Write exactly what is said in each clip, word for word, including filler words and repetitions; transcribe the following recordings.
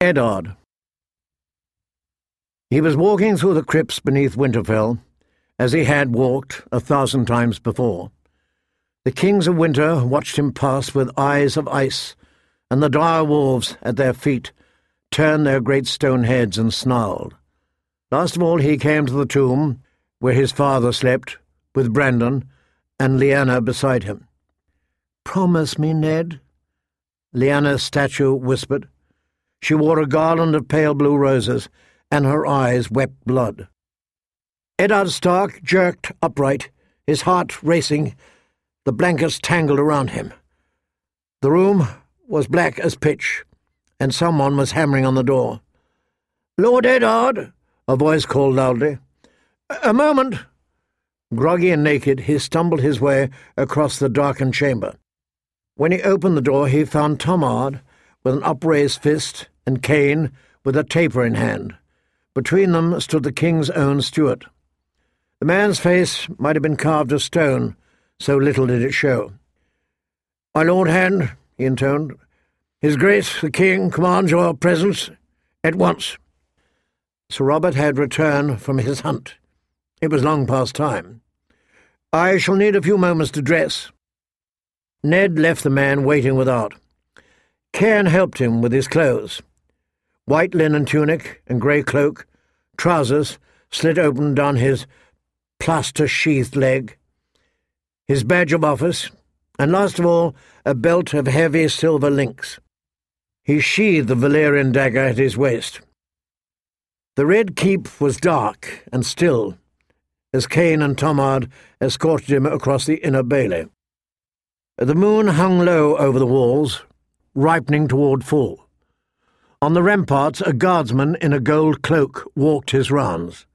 Eddard. He was walking through the crypts beneath Winterfell, as he had walked a thousand times before. The kings of winter watched him pass with eyes of ice, and the dire wolves at their feet turned their great stone heads and snarled. Last of all he came to the tomb where his father slept, with Brandon and Lyanna beside him. "Promise me, Ned," Lyanna's statue whispered. She wore a garland of pale blue roses, and her eyes wept blood. Eddard Stark jerked upright, his heart racing, the blankets tangled around him. The room was black as pitch, and someone was hammering on the door. "Lord Eddard," a voice called loudly. "A moment." Groggy and naked, he stumbled his way across the darkened chamber. When he opened the door, he found Tomard with an upraised fist and Cain with a taper in hand. Between them stood the king's own steward. The man's face might have been carved of stone, so little did it show. "My lord hand," he intoned, "His Grace the King commands your presence at once." Sir Robert had returned from his hunt. It was long past time. "I shall need a few moments to dress." Ned left the man waiting without. Cairn helped him with his clothes. White linen tunic and grey cloak, trousers slit open down his plaster-sheathed leg, his badge of office, and last of all a belt of heavy silver links. He sheathed the Valyrian dagger at his waist. The Red Keep was dark and still, as Cain and Tomard escorted him across the inner bailey. The moon hung low over the walls, ripening toward full. On the ramparts a guardsman in a gold cloak walked his rounds.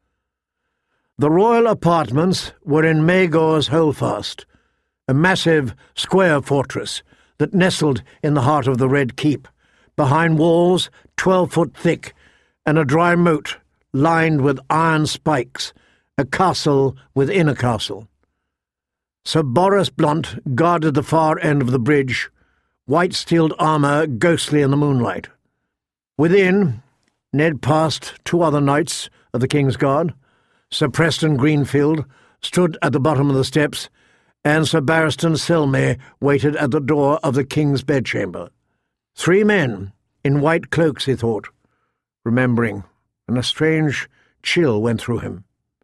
The royal apartments were in Maegor's Holdfast, a massive square fortress that nestled in the heart of the Red Keep, behind walls twelve foot thick and a dry moat lined with iron spikes, a castle within a castle. Sir Boris Blunt guarded the far end of the bridge, white-steeled armour ghostly in the moonlight. Within, Ned passed two other knights of the King's Guard. Sir Preston Greenfield stood at the bottom of the steps, and Sir Barristan Selmy waited at the door of the King's bedchamber. Three men, in white cloaks, he thought, remembering, and a strange chill went through him.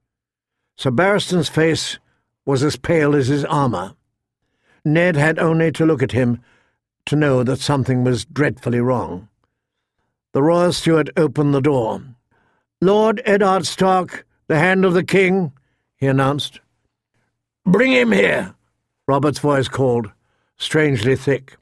Sir Barristan's face was as pale as his armour. Ned had only to look at him to know that something was dreadfully wrong. The royal steward opened the door. "Lord Eddard Stark, the hand of the king," he announced. "Bring him here," Robert's voice called, strangely thick.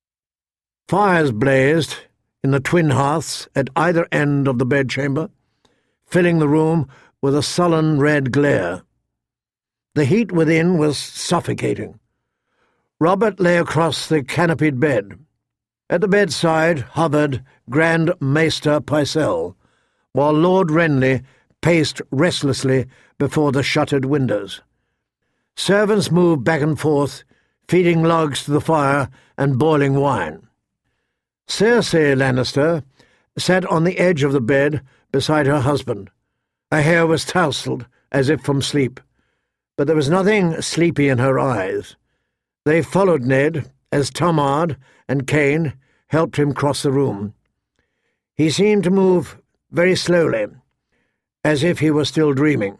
Fires blazed in the twin hearths at either end of the bedchamber, filling the room with a sullen red glare. The heat within was suffocating. Robert lay across the canopied bed. At the bedside hovered Grand Maester Pycelle, while Lord Renly paced restlessly before the shuttered windows. Servants moved back and forth, feeding logs to the fire and boiling wine. Cersei Lannister sat on the edge of the bed beside her husband. Her hair was tousled, as if from sleep, but there was nothing sleepy in her eyes. They followed Ned as Tomard and Cain helped him cross the room. He seemed to move very slowly, as if he were still dreaming.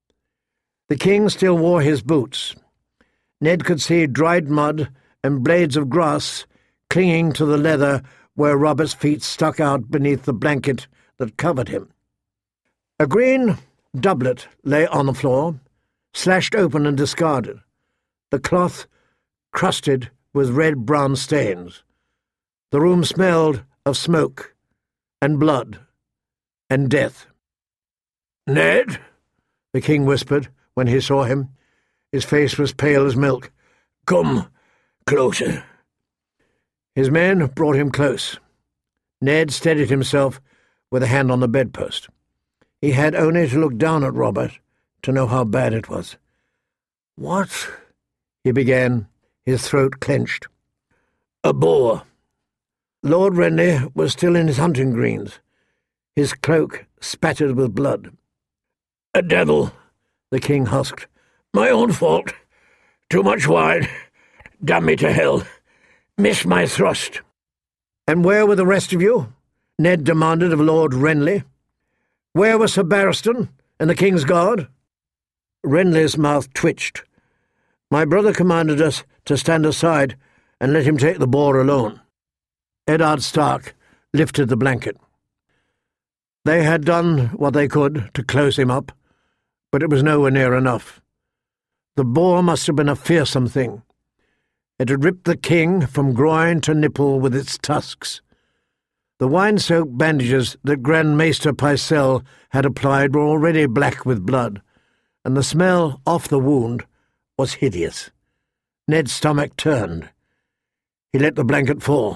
The king still wore his boots. Ned could see dried mud and blades of grass clinging to the leather where Robert's feet stuck out beneath the blanket that covered him. A green doublet lay on the floor, slashed open and discarded, the cloth crusted with red-brown stains. The room smelled of smoke and blood and death. "Ned," the king whispered when he saw him. His face was pale as milk. "Come closer." His men brought him close. Ned steadied himself with a hand on the bedpost. He had only to look down at Robert to know how bad it was. "What?" he began, his throat clenched. "A boar. Lord Renly was still in his hunting greens, his cloak spattered with blood. "A devil," the king husked. "My own fault. Too much wine. Damn me to hell. Missed my thrust." "And where were the rest of you?" Ned demanded of Lord Renly. "Where were Sir Barristan and the king's guard?" Renly's mouth twitched. "My brother commanded us to stand aside and let him take the boar alone." Eddard Stark lifted the blanket. They had done what they could to close him up, but it was nowhere near enough. The boar must have been a fearsome thing. It had ripped the king from groin to nipple with its tusks. The wine-soaked bandages that Grand Maester Pycelle had applied were already black with blood, and the smell off the wound was hideous. Ned's stomach turned. He let the blanket fall.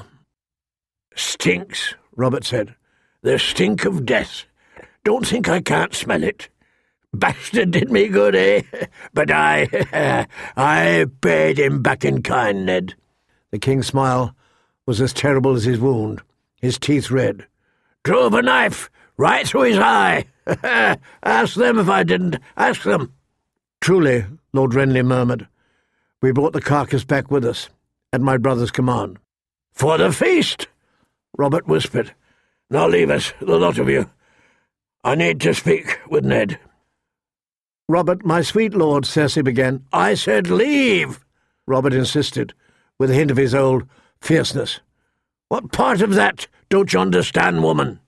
"Stinks," Robert said. "The stink of death. Don't think I can't smell it. Bastard did me good, eh? But I... I paid him back in kind, Ned." The king's smile was as terrible as his wound, his teeth red. "Drove a knife right through his eye. Ask them if I didn't. Ask them." "Truly," Lord Renly murmured, "we brought the carcass back with us, at my brother's command." "For the feast," Robert whispered. "Now leave us, the lot of you. I need to speak with Ned." "Robert, my sweet lord," Cersei began. "I said leave," Robert insisted, with a hint of his old fierceness. "What part of that don't you understand, woman?"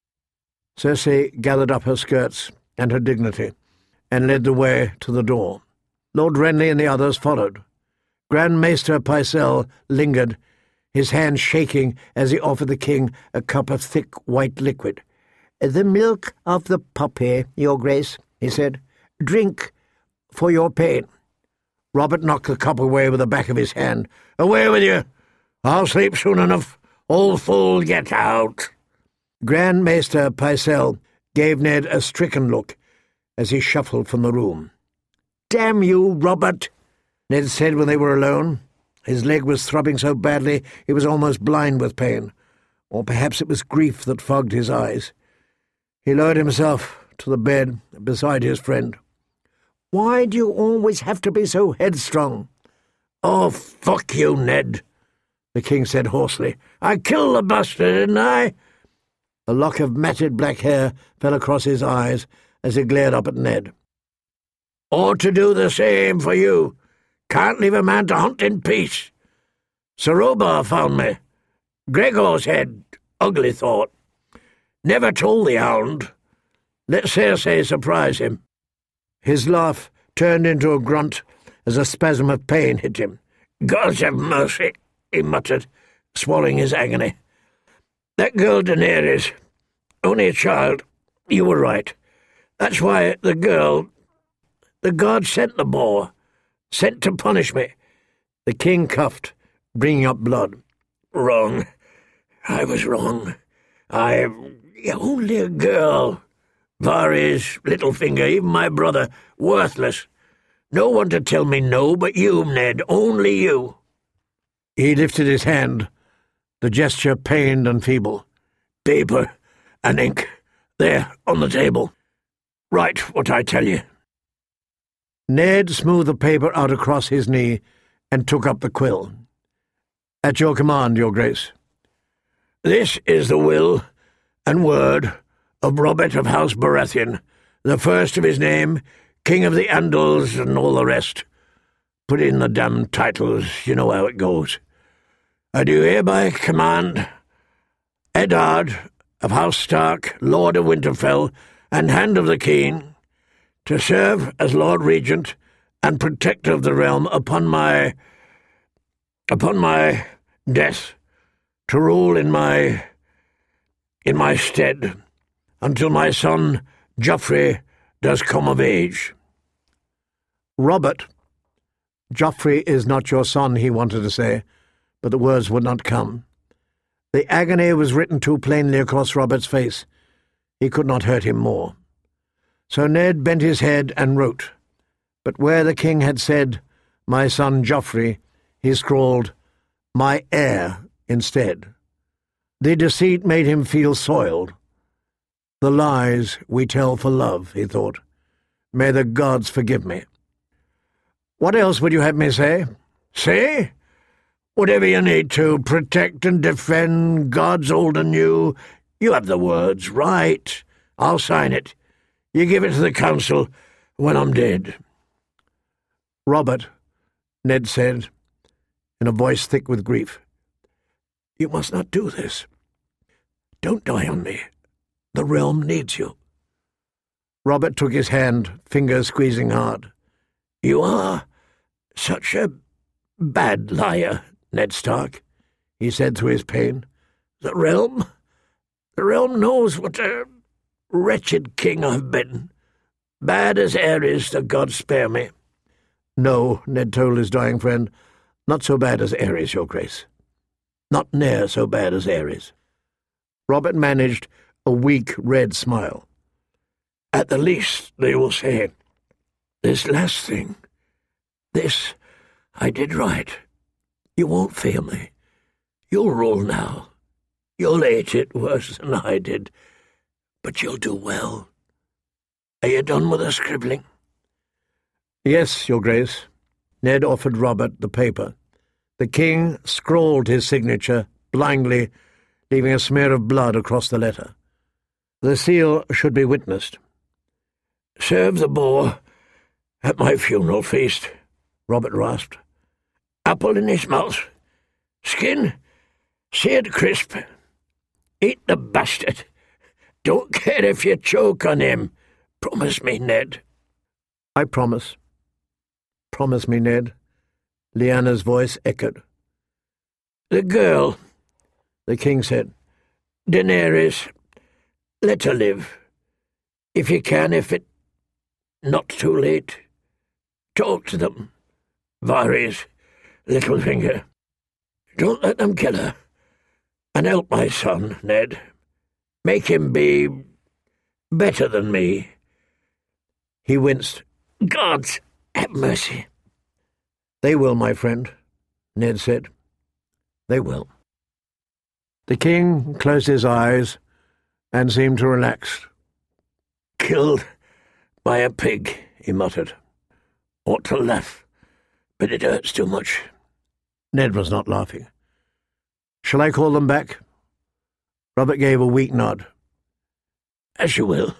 Cersei gathered up her skirts and her dignity, and led the way to the door. Lord Renly and the others followed. Grand Maester Pycelle lingered, his hand shaking as he offered the king a cup of thick white liquid. "The milk of the puppy, your grace," he said. "Drink for your pain." Robert knocked the cup away with the back of his hand. "Away with you! I'll sleep soon enough. Old fool, get out!" Grand Maester Pycelle gave Ned a stricken look as he shuffled from the room. "Damn you, Robert," Ned said when they were alone. His leg was throbbing so badly he was almost blind with pain, or perhaps it was grief that fogged his eyes. He lowered himself to the bed beside his friend. "Why do you always have to be so headstrong?" "Oh, fuck you, Ned," the king said hoarsely. "I killed the bastard, didn't I?" A lock of matted black hair fell across his eyes as he glared up at Ned. "Ought to do the same for you. Can't leave a man to hunt in peace. Sir Robar found me. Gregor's head. Ugly thought. Never told the hound. Let Cersei surprise him." His laugh turned into a grunt as a spasm of pain hit him. "Gods have mercy," he muttered, swallowing his agony. "That girl Daenerys, only a child. You were right. That's why the girl... The god sent the boar. Sent to punish me." The king coughed, bringing up blood. "Wrong. I was wrong. I... Only a girl. Varys, Littlefinger, even my brother. Worthless. No one to tell me no but you, Ned. Only you." He lifted his hand, the gesture pained and feeble. "Paper and ink. There, on the table. Write what I tell you." Ned smoothed the paper out across his knee and took up the quill. "At your command, your grace." "This is the will and word of Robert of House Baratheon, the first of his name, King of the Andals and all the rest. Put in the damned titles, you know how it goes. I do hereby command Eddard of House Stark, Lord of Winterfell, and Hand of the King, to serve as Lord Regent and Protector of the realm upon my... upon my death, to rule in my... in my stead, until my son Joffrey does come of age." "Robert, Joffrey is not your son," he wanted to say, but the words would not come. The agony was written too plainly across Robert's face. He could not hurt him more. So Ned bent his head and wrote, but where the king had said, "my son Joffrey," he scrawled, "my heir," instead. The deceit made him feel soiled. The lies we tell for love, he thought. May the gods forgive me. What else would you have me say? Say? Whatever you need to, protect and defend, gods old and new. You have the words, right. I'll sign it. You give it to the council when I'm dead. Robert, Ned said, in a voice thick with grief, you must not do this. Don't die on me. The realm needs you. Robert took his hand, fingers squeezing hard. You are such a bad liar, Ned Stark, he said through his pain. The realm? The realm knows what a wretched king I've been. Bad as Ares, the gods spare me. No, Ned told his dying friend, not so bad as Ares, your grace. Not near so bad as Ares. Robert managed a weak red smile. At the least, they will say, this last thing, this I did right. You won't fail me. You'll rule now. You'll hate it worse than I did, but you'll do well. Are you done with the scribbling? Yes, your grace. Ned offered Robert the paper. The king scrawled his signature blindly, leaving a smear of blood across the letter. The seal should be witnessed. Serve the boar at my funeral feast, Robert rasped. Apple in his mouth. Skin seared crisp. Eat the bastard. Don't care if you choke on him. Promise me, Ned. I promise. Promise me, Ned. Lyanna's voice echoed. The girl, the king said. Daenerys, let her live. If you can, if it not too late. Talk to them. Varys, Littlefinger. Don't let them kill her. And help my son, Ned. Make him be better than me. He winced. Gods, have mercy. They will, my friend, Ned said. They will. The king closed his eyes and seemed to relax. Killed by a pig, he muttered. Ought to laugh, but it hurts too much. Ned was not laughing. Shall I call them back? Robert gave a weak nod. As you will.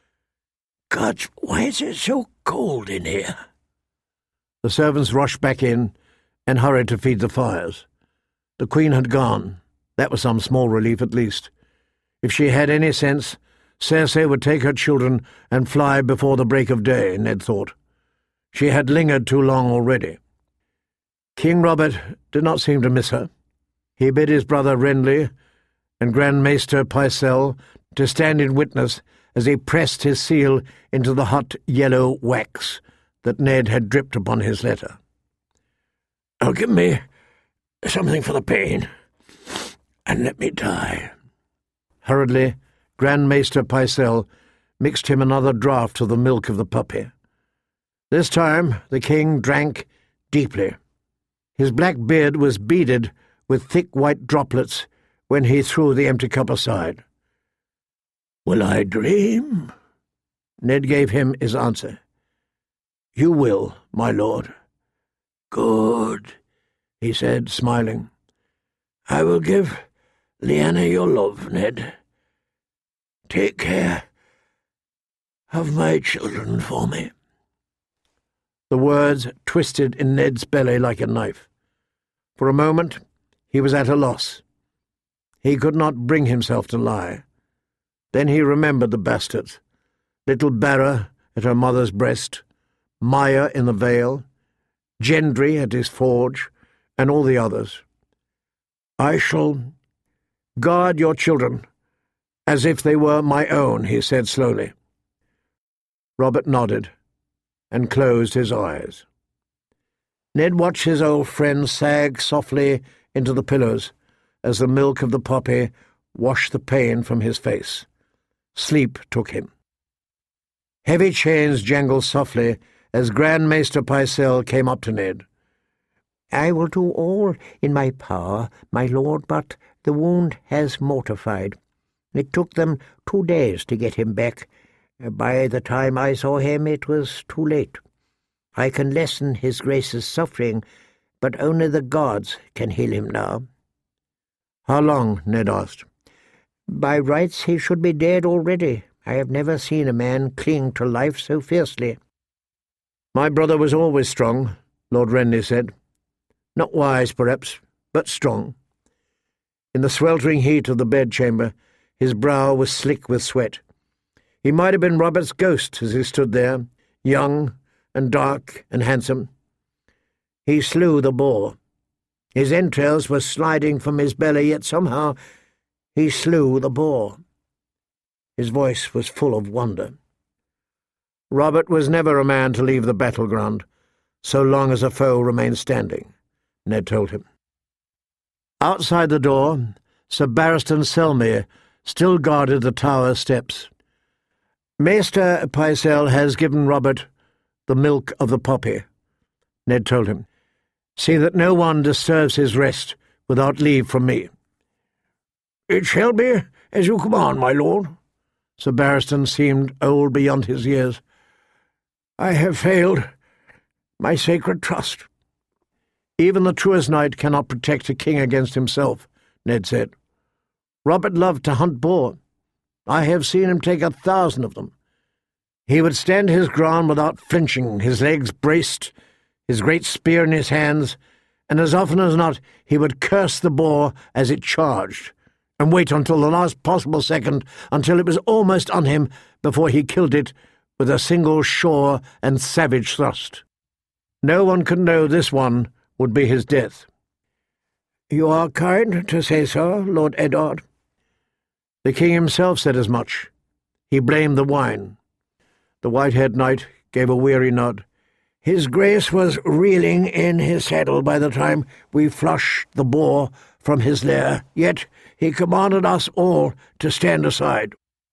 Gods, why is it so cold in here? The servants rushed back in and hurried to feed the fires. The Queen had gone. That was some small relief at least. If she had any sense, Cersei would take her children and fly before the break of day, Ned thought. She had lingered too long already. King Robert did not seem to miss her. He bid his brother Renly and Grand Maester Pycelle to stand in witness as he pressed his seal into the hot yellow wax that Ned had dripped upon his letter. Oh, give me something for the pain, and let me die. Hurriedly, Grand Maester Pycelle mixed him another draught of the milk of the puppy. This time the king drank deeply. His black beard was beaded with thick white droplets when he threw the empty cup aside. Will I dream? Ned gave him his answer. You will, my lord. Good, he said, smiling. I will give Lyanna your love, Ned. Take care of my children for me. The words twisted in Ned's belly like a knife. For a moment he was at a loss. He could not bring himself to lie. Then he remembered the bastards, little Barra at her mother's breast, Maya in the Vale, Gendry at his forge, and all the others. I shall guard your children as if they were my own, he said slowly. Robert nodded and closed his eyes. Ned watched his old friend sag softly into the pillows as the milk of the poppy washed the pain from his face. Sleep took him. Heavy chains jangled softly as Grand Maester Pycelle came up to Ned. I will do all in my power, my lord, but The wound has mortified. It took them two days to get him back. By the time I saw him, it was too late. I can lessen his Grace's suffering, but only the gods can heal him now." "How long?" Ned asked. "By rights he should be dead already. I have never seen a man cling to life so fiercely." "My brother was always strong," Lord Renly said. "Not wise, perhaps, but strong." In the sweltering heat of the bedchamber, his brow was slick with sweat. He might have been Robert's ghost as he stood there, young and dark and handsome. He slew the boar. His entrails were sliding from his belly, yet somehow he slew the boar. His voice was full of wonder. "Robert was never a man to leave the battleground, so long as a foe remained standing," Ned told him. Outside the door, Sir Barristan Selmy still guarded the tower steps. "Maester Pycelle has given Robert the milk of the poppy," Ned told him. "See that no one disturbs his rest without leave from me." "It shall be as you command, my lord." Sir Barristan seemed old beyond his years. "I have failed my sacred trust." "Even the truest knight cannot protect a king against himself," Ned said. "Robert loved to hunt boar. I have seen him take a thousand of them. He would stand his ground without flinching, his legs braced, his great spear in his hands, and as often as not he would curse the boar as it charged, and wait until the last possible second, until it was almost on him, before he killed it with a single sure and savage thrust. No one could know this one would be his death." "You are kind to say so, Lord Eddard." "The king himself said as much. He blamed the wine." The white-haired knight gave a weary nod. "His Grace was reeling in his saddle by the time we flushed the boar from his lair, yet he commanded us all to stand aside."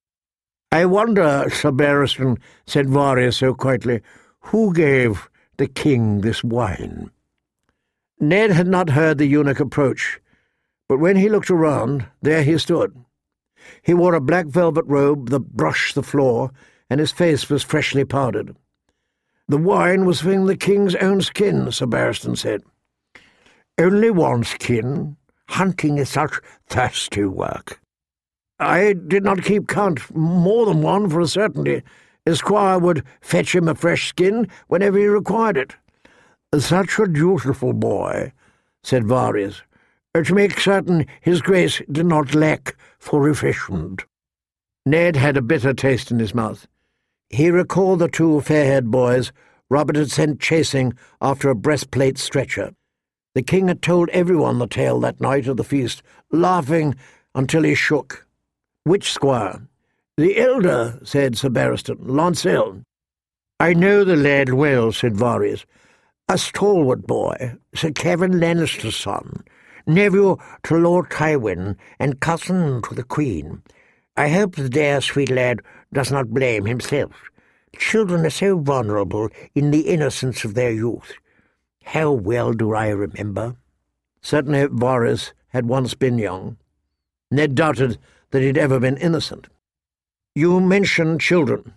"I wonder, Sir Barristan," said Varys so quietly, "who gave the king this wine?" Ned had not heard the eunuch approach, but when he looked around, there he stood. He wore a black velvet robe that brushed the floor, and his face was freshly powdered. "The wine was from the king's own skin," Sir Barristan said. "Only one skin? Hunting is such thirsty work." "I did not keep count, more than one for a certainty. His squire would fetch him a fresh skin whenever he required it." "Such a dutiful boy," said Varys, "to make certain his Grace did not lack for refreshment." Ned had a bitter taste in his mouth. He recalled the two fair-haired boys Robert had sent chasing after a breastplate stretcher. The king had told everyone the tale that night of the feast, laughing until he shook. "Which squire?" "The elder," said Sir Barristan, "Lancel." "I know the lad well," said Varys. "A stalwart boy, Sir Kevin Lannister's son, nephew to Lord Tywin and cousin to the Queen. I hope the dear sweet lad does not blame himself. Children are so vulnerable in the innocence of their youth. How well do I remember?" Certainly Varys had once been young. Ned doubted that he'd ever been innocent. "You mentioned children.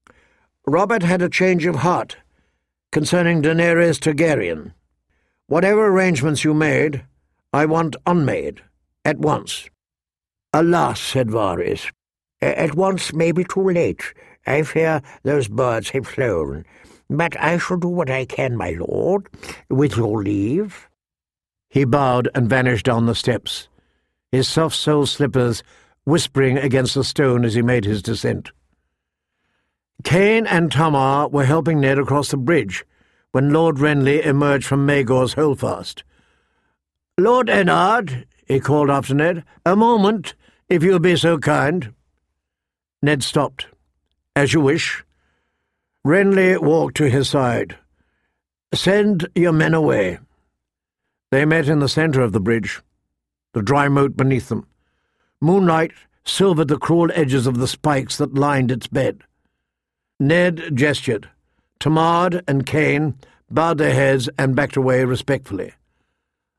Robert had a change of heart concerning Daenerys Targaryen. Whatever arrangements you made, I want unmade, at once." "Alas," said Varys, "at once may be too late. I fear those birds have flown. But I shall do what I can, my lord, with your leave." He bowed and vanished down the steps, his soft-soled slippers whispering against the stone as he made his descent. Cain and Tamar were helping Ned across the bridge when Lord Renly emerged from Maegor's holdfast. "Lord Eddard," he called after Ned, "a moment, if you'll be so kind." Ned stopped. "As you wish." Renly walked to his side. "Send your men away." They met in the centre of the bridge, the dry moat beneath them. Moonlight silvered the cruel edges of the spikes that lined its bed. Ned gestured. Tamar and Cain bowed their heads and backed away respectfully.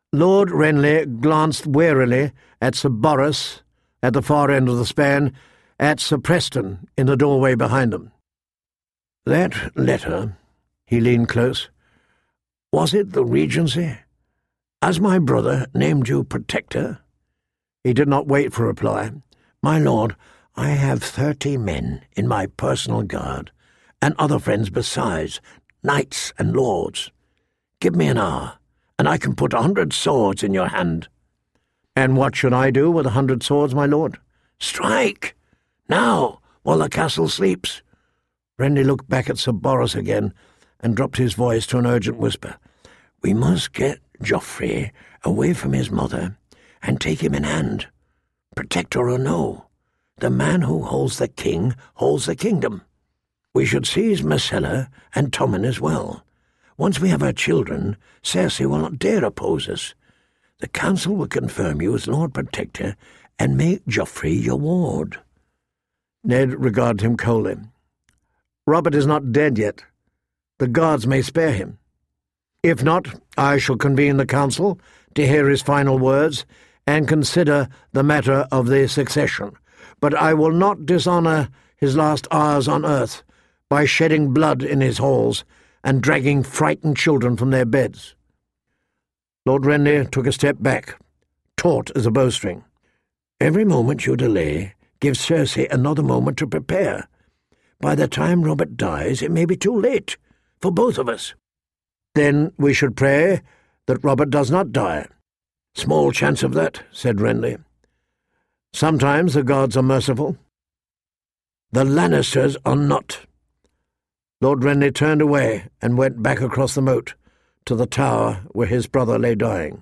Lord Renly glanced warily at Sir Boris at the far end of the span, at Sir Preston in the doorway behind them. "That letter," he leaned close, "was it the Regency? Has my brother named you Protector?" He did not wait for a reply. "My lord, I have thirty men in my personal guard, and other friends besides, knights and lords. Give me an hour, and I can put a hundred swords in your hand." "And what should I do with a hundred swords, my lord?" "Strike! Now, while the castle sleeps." Renly looked back at Sir Boris again, and dropped his voice to an urgent whisper. "We must get Joffrey away from his mother, and take him in hand. Protector or no, the man who holds the king holds the kingdom. We should seize Myrcella and Tommen as well. Once we have our children, Cersei will not dare oppose us. The council will confirm you as Lord Protector and make Joffrey your ward." Ned regarded him coldly. "Robert is not dead yet. The guards may spare him. If not, I shall convene the council to hear his final words and consider the matter of the succession. But I will not dishonour his last hours on earth by shedding blood in his halls and dragging frightened children from their beds." Lord Renly took a step back, taut as a bowstring. "Every moment you delay gives Cersei another moment to prepare. By the time Robert dies, it may be too late for both of us." "Then we should pray that Robert does not die." "Small chance of that," said Renly. "Sometimes the gods are merciful." "The Lannisters are not." Lord Renly turned away and went back across the moat to the tower where his brother lay dying.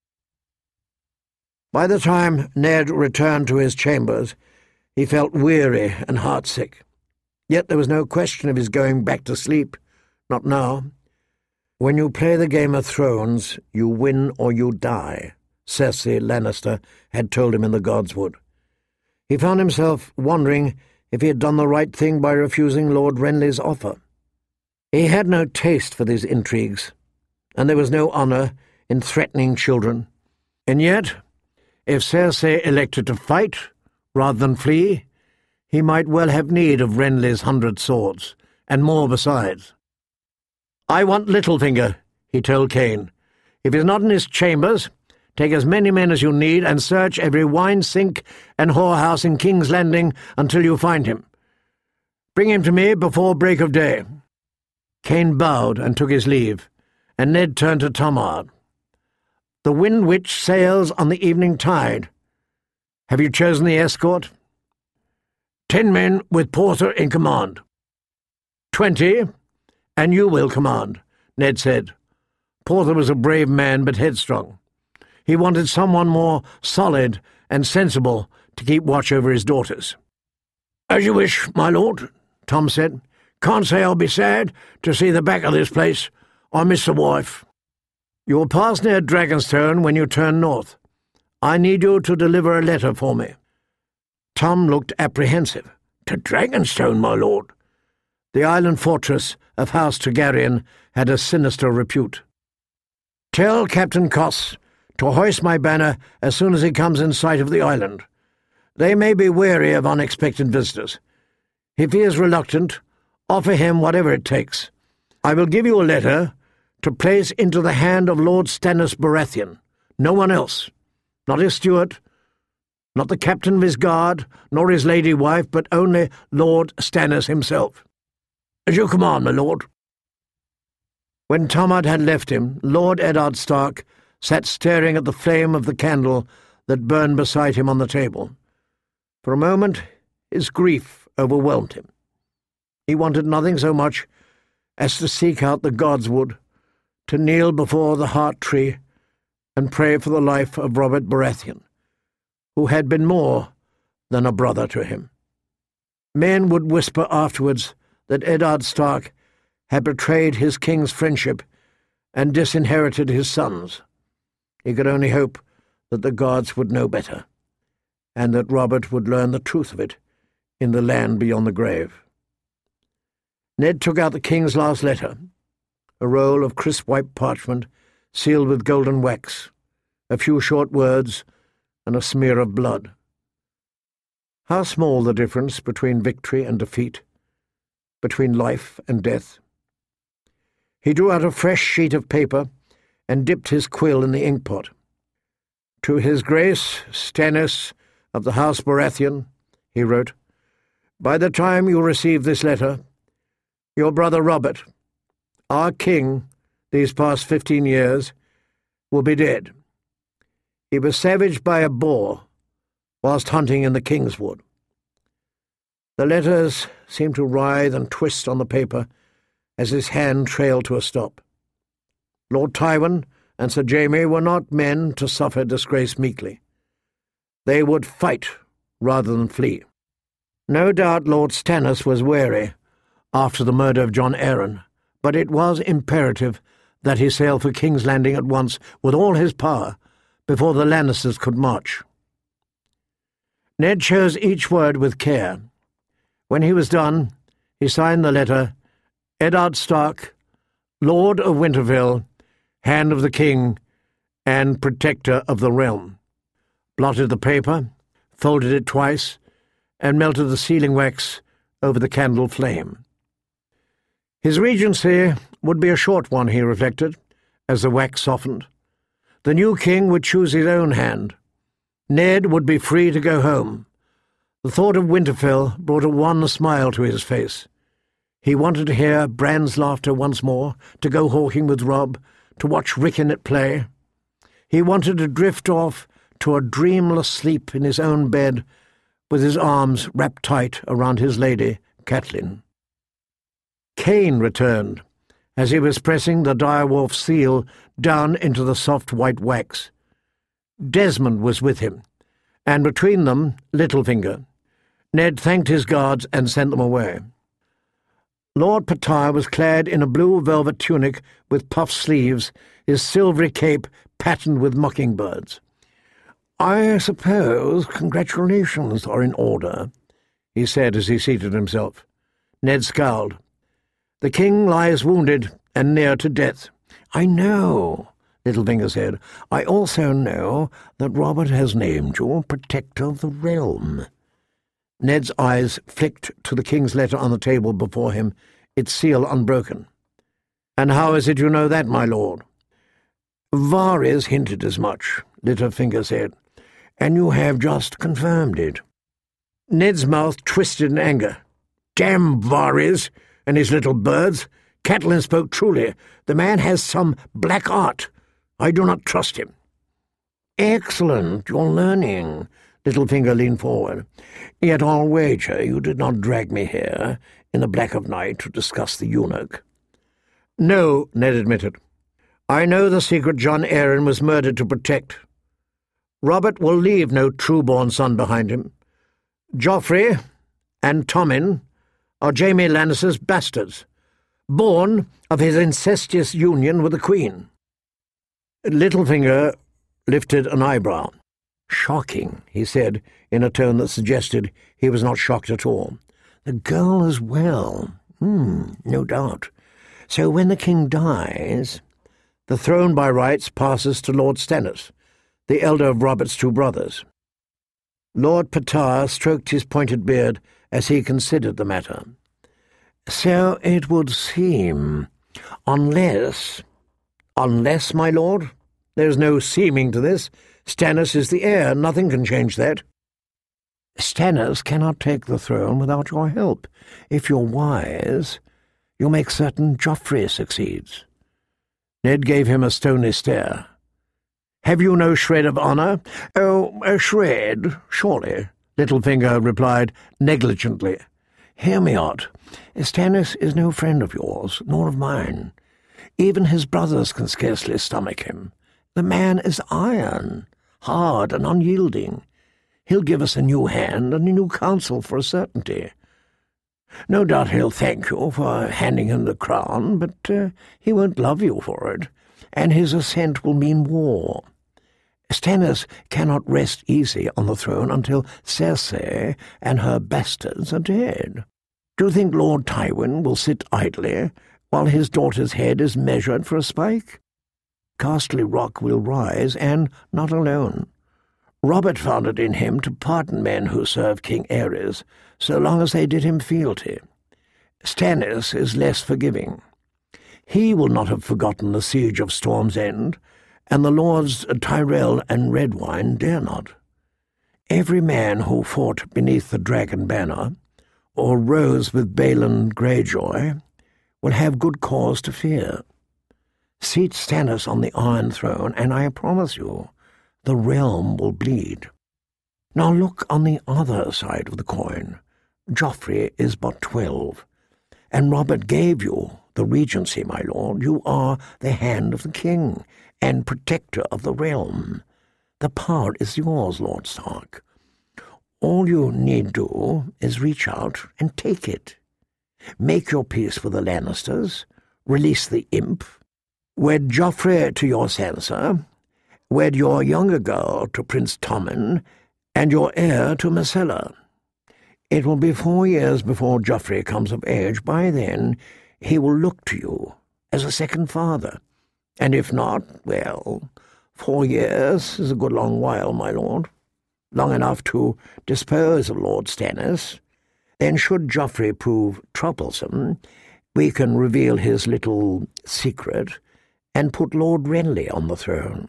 By the time Ned returned to his chambers, he felt weary and heartsick. Yet there was no question of his going back to sleep, not now. "When you play the Game of Thrones, you win or you die," Cersei Lannister had told him in the Godswood. He found himself wondering if he had done the right thing by refusing Lord Renly's offer. He had no taste for these intrigues, and there was no honour in threatening children. And yet, if Cersei elected to fight rather than flee, he might well have need of Renly's hundred swords, and more besides. "I want Littlefinger," he told Cain. "If he's not in his chambers, take as many men as you need and search every wine sink and whorehouse in King's Landing until you find him. Bring him to me before break of day." Cain bowed and took his leave, and Ned turned to Tomard. "The Wind Witch sails on the evening tide. Have you chosen the escort?" Ten men with Porter in command." Twenty, and you will command," Ned said. Porter was a brave man, but headstrong. He wanted someone more solid and sensible to keep watch over his daughters. "As you wish, my lord," Tom said. "Can't say I'll be sad to see the back of this place. I miss the wife." "You will pass near Dragonstone when you turn north. I need you to deliver a letter for me." Tom looked apprehensive. "To Dragonstone, my lord?" The island fortress of House Targaryen had a sinister repute. "Tell Captain Coss to hoist my banner as soon as he comes in sight of the island. They may be wary of unexpected visitors. If he is reluctant, offer him whatever it takes. I will give you a letter to place into the hand of Lord Stannis Baratheon. No one else. Not his steward, not the captain of his guard, nor his lady wife, but only Lord Stannis himself." "As you command, my lord." When Tomard had left him, Lord Eddard Stark sat staring at the flame of the candle that burned beside him on the table. For a moment his grief overwhelmed him. He wanted nothing so much as to seek out the Godswood, to kneel before the heart tree and pray for the life of Robert Baratheon, who had been more than a brother to him. Men would whisper afterwards that Eddard Stark had betrayed his king's friendship and disinherited his sons. He could only hope that the gods would know better, and that Robert would learn the truth of it in the land beyond the grave. Ned took out the king's last letter, a roll of crisp white parchment sealed with golden wax. a few short words, and a smear of blood. How small the difference between victory and defeat, between life and death. He drew out a fresh sheet of paper and dipped his quill in the inkpot. "To His Grace Stennis of the House Baratheon," he wrote, "by the time you receive this letter, your brother Robert, our king these past fifteen years, will be dead. He was savaged by a boar whilst hunting in the Kingswood." The letters seemed to writhe and twist on the paper as his hand trailed to a stop. Lord Tywin and Sir Jaime were not men to suffer disgrace meekly. They would fight rather than flee. No doubt Lord Stannis was wary after the murder of Jon Arryn, but it was imperative that he sail for King's Landing at once with all his power before the Lannisters could march. Ned chose each word with care. When he was done, he signed the letter, "Eddard Stark, Lord of Winterfell, Hand of the King, and Protector of the Realm," blotted the paper, folded it twice, and melted the sealing wax over the candle flame. His regency would be a short one, he reflected, as the wax softened. The new king would choose his own hand. Ned would be free to go home. The thought of Winterfell brought a wan smile to his face. He wanted to hear Bran's laughter once more, to go hawking with Robb, to watch Rickon at play. He wanted to drift off to a dreamless sleep in his own bed, with his arms wrapped tight around his lady, Catelyn. Cain returned, as he was pressing the direwolf seal down into the soft white wax. Desmond was with him, and between them, Littlefinger. Ned thanked his guards and sent them away. Lord Pattaya was clad in a blue velvet tunic with puffed sleeves, his silvery cape patterned with mockingbirds. "I suppose congratulations are in order," he said as he seated himself. Ned scowled. "The king lies wounded and near to death." "I know," Littlefinger said. "I also know that Robert has named you Protector of the Realm." Ned's eyes flicked to the king's letter on the table before him, its seal unbroken. "And how is it you know that, my lord?" "Varys hinted as much," Littlefinger said, "and you have just confirmed it." Ned's mouth twisted in anger. "Damn Varys and his little birds! Catelyn spoke truly. The man has some black art. I do not trust him." "Excellent, you're learning." Littlefinger leaned forward. "Yet I'll wager you did not drag me here in the black of night to discuss the eunuch." "No," Ned admitted. "I know the secret Jon Arryn was murdered to protect. Robert will leave no true-born son behind him. Joffrey and Tommen are Jaime Lannister's bastards, born of his incestuous union with the Queen." Littlefinger lifted an eyebrow. "Shocking," he said, in a tone that suggested he was not shocked at all. "The girl as well. Hmm, no doubt. So when the king dies, the throne by rights passes to Lord Stannis, the elder of Robert's two brothers." Lord Pattaya stroked his pointed beard as he considered the matter. "So it would seem, unless—" "Unless, my lord? There's no seeming to this. Stannis is the heir. Nothing can change that." "Stannis cannot take the throne without your help. If you're wise, you'll make certain Joffrey succeeds." Ned gave him a stony stare. "Have you no shred of honour?" "Oh, a shred, surely," Littlefinger replied negligently. "Hear me out. Stannis is no friend of yours, nor of mine. Even his brothers can scarcely stomach him. The man is iron, hard and unyielding. He'll give us a new hand and a new council for a certainty. No doubt he'll thank you for handing him the crown, but uh, he won't love you for it, and his assent will mean war. Stannis cannot rest easy on the throne until Cersei and her bastards are dead. Do you think Lord Tywin will sit idly while his daughter's head is measured for a spike?" Castle Rock will rise, and not alone. Robert found it in him to pardon men who serve King Ares, so long as they did him fealty. Stannis is less forgiving. He will not have forgotten the siege of Storm's End, and the lords Tyrell and Redwyne dare not. Every man who fought beneath the dragon banner, or rose with Balon Greyjoy, will have good cause to fear. Seat Stannis on the Iron Throne, and I promise you, the realm will bleed. Now look on the other side of the coin. Joffrey is but twelve, and Robert gave you the regency, my lord. You are the hand of the king, and protector of the realm. The power is yours, Lord Stark. All you need do is reach out and take it. Make your peace with the Lannisters, release the imp, wed Joffrey to your Sansa, wed your younger girl to Prince Tommen, and your heir to Myrcella. It will be four years before Joffrey comes of age. By then he will look to you as a second father, and if not, well, four years is a good long while, my lord, long enough to dispose of Lord Stannis. Then should Joffrey prove troublesome, we can reveal his little secret and put Lord Renly on the throne.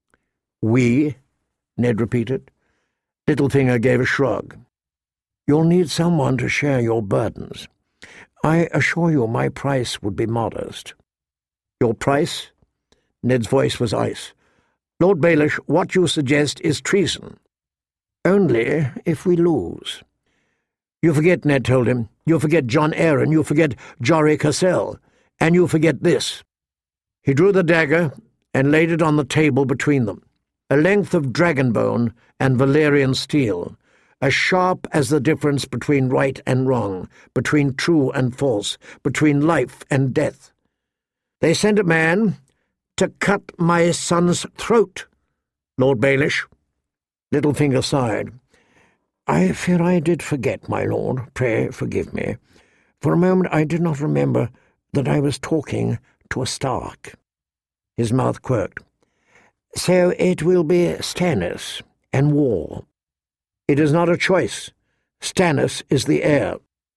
We? Ned repeated. Littlefinger gave a shrug. You'll need someone to share your burdens. I assure you my price would be modest. Your price? Ned's voice was ice. Lord Baelish, what you suggest is treason. Only if we lose. You forget, Ned told him. You forget Jon Arryn, you forget Jory Cassell, and you forget this. He drew the dagger and laid it on the table between them, a length of dragonbone and Valyrian steel, as sharp as the difference between right and wrong, between true and false, between life and death. They sent a man to cut my son's throat, Lord Baelish. Littlefinger sighed. I fear I did forget, my lord. Pray forgive me. For a moment I did not remember that I was talking to a Stark. His mouth quirked. So it will be Stannis and war. It is not a choice. Stannis is the heir.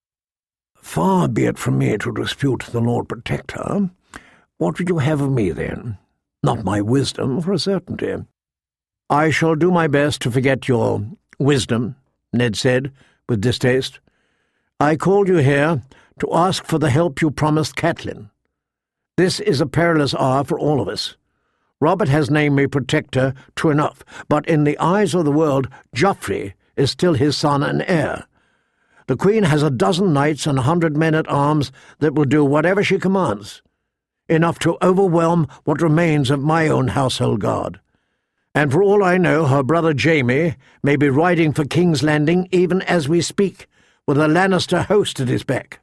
Far be it from me to dispute the Lord Protector. What would you have of me, then? Not my wisdom, for a certainty. I shall do my best to forget your wisdom, Ned said, with distaste. I called you here to ask for the help you promised Catelyn. This is a perilous hour for all of us. Robert has named me Protector, true enough, but in the eyes of the world, Joffrey is still his son and heir. The Queen has a dozen knights and a hundred men-at-arms that will do whatever she commands, enough to overwhelm what remains of my own household guard. And for all I know, her brother Jaime may be riding for King's Landing even as we speak, with a Lannister host at his back.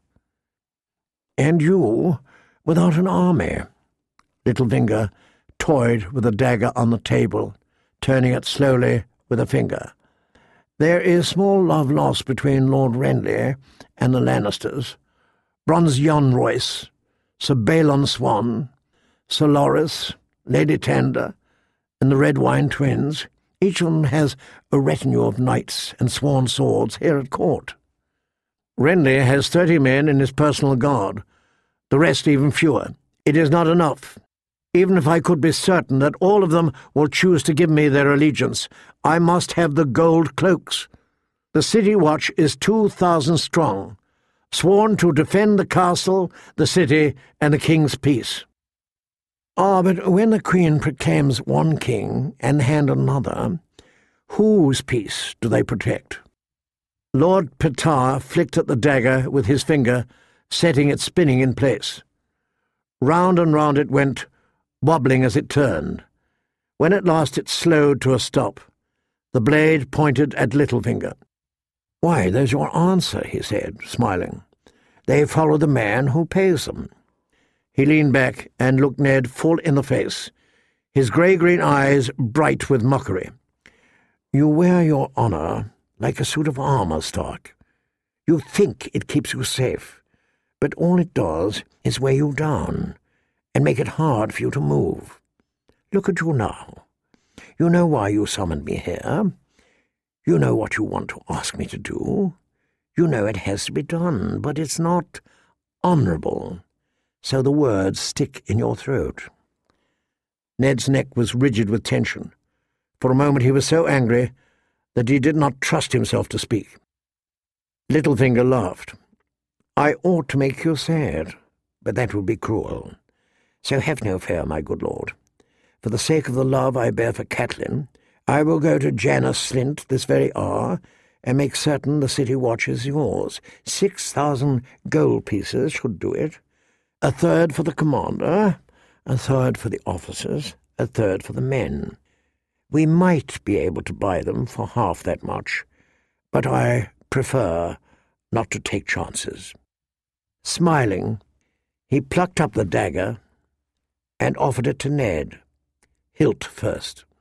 And you, without an army. Littlefinger toyed with a dagger on the table, turning it slowly with a finger. There is small love lost between Lord Renly and the Lannisters. Bronze Yohn Royce, Sir Balon Swan, Sir Loras, Lady Tanda, and the Redwyne twins. Each of them has a retinue of knights and sworn swords here at court. Renly has thirty men in his personal guard, the rest even fewer. It is not enough. Even if I could be certain that all of them will choose to give me their allegiance, I must have the gold cloaks. The City Watch is two thousand strong, sworn to defend the castle, the city, and the king's peace. Ah, but when the Queen proclaims one king and hand another, whose peace do they protect? Lord Petar flicked at the dagger with his finger, setting it spinning in place. Round and round it went, wobbling as it turned. When at last it slowed to a stop, the blade pointed at Littlefinger. "Why, there's your answer," he said, smiling. "They follow the man who pays them." He leaned back and looked Ned full in the face, his grey-green eyes bright with mockery. "You wear your honour like a suit of armour, Stark. You think it keeps you safe, but all it does is weigh you down and make it hard for you to move. Look at you now. You know why you summoned me here. You know what you want to ask me to do. You know it has to be done, but it's not honourable, so the words stick in your throat." Ned's neck was rigid with tension. For a moment he was so angry that he did not trust himself to speak. Littlefinger laughed. "I ought to make you sad, but that would be cruel. So have no fear, my good lord. For the sake of the love I bear for Catelyn, I will go to Janos Slynt this very hour and make certain the city watch is yours. Six thousand gold pieces should do it. A third for the commander, a third for the officers, a third for the men. We might be able to buy them for half that much, but I prefer not to take chances." Smiling, he plucked up the dagger and offered it to Ned, hilt first.